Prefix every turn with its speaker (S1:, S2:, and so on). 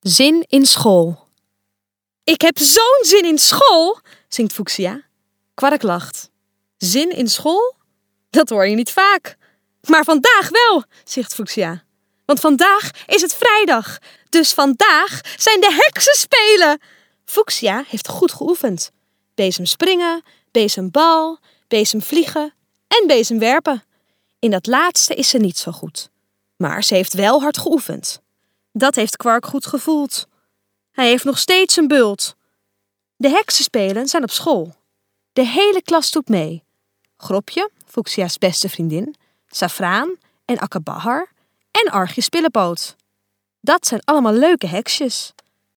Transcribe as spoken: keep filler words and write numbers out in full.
S1: Zin in school. Ik heb zo'n zin in school, zingt Fuchsia. Kwark lacht. Zin in school? Dat hoor je niet vaak. Maar vandaag wel, zegt Fuchsia. Want vandaag is het vrijdag. Dus vandaag zijn de heksenspelen. Fuchsia heeft goed geoefend. Bezem springen, bezembal, bezem vliegen en bezem werpen. In dat laatste is ze niet zo goed. Maar ze heeft wel hard geoefend. Dat heeft Kwark goed gevoeld. Hij heeft nog steeds een bult. De heksenspelen zijn op school. De hele klas doet mee. Gropje, Fuchsia's beste vriendin, Safraan en Akabahar en Archie Spillepoot. Dat zijn allemaal leuke heksjes.